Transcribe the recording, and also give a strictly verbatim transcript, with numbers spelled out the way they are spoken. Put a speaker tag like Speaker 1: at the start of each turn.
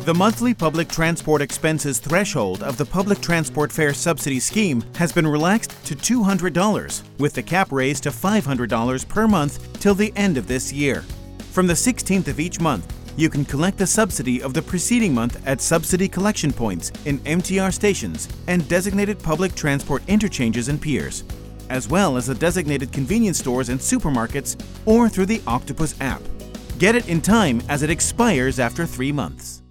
Speaker 1: The monthly public transport expenses threshold of the Public Transport Fare Subsidy Scheme has been relaxed to two hundred dollars, with the cap raised to five hundred dollars per month till the end of this year. From the sixteenth of each month, you can collect the subsidy of the preceding month at subsidy collection points in M T R stations and designated public transport interchanges and piers, as well as the designated convenience stores and supermarkets or through the Octopus app. Get it in time as it expires after three months.